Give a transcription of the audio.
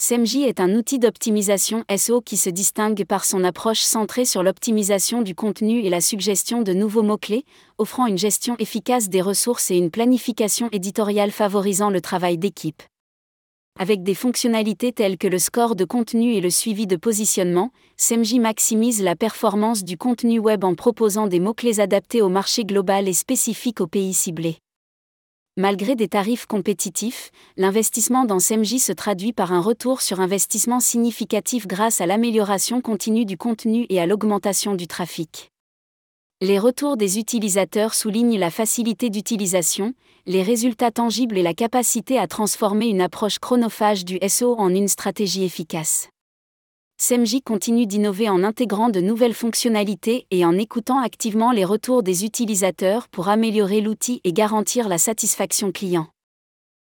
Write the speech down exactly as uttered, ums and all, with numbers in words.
SEMJ est un outil d'optimisation S E O qui se distingue par son approche centrée sur l'optimisation du contenu et la suggestion de nouveaux mots-clés, offrant une gestion efficace des ressources et une planification éditoriale favorisant le travail d'équipe. Avec des fonctionnalités telles que le score de contenu et le suivi de positionnement, SEMJ maximise la performance du contenu web en proposant des mots-clés adaptés au marché global et spécifiques aux pays ciblés. Malgré des tarifs compétitifs, l'investissement dans SEMJ se traduit par un retour sur investissement significatif grâce à l'amélioration continue du contenu et à l'augmentation du trafic. Les retours des utilisateurs soulignent la facilité d'utilisation, les résultats tangibles et la capacité à transformer une approche chronophage du S E O en une stratégie efficace. SEMJ continue d'innover en intégrant de nouvelles fonctionnalités et en écoutant activement les retours des utilisateurs pour améliorer l'outil et garantir la satisfaction client.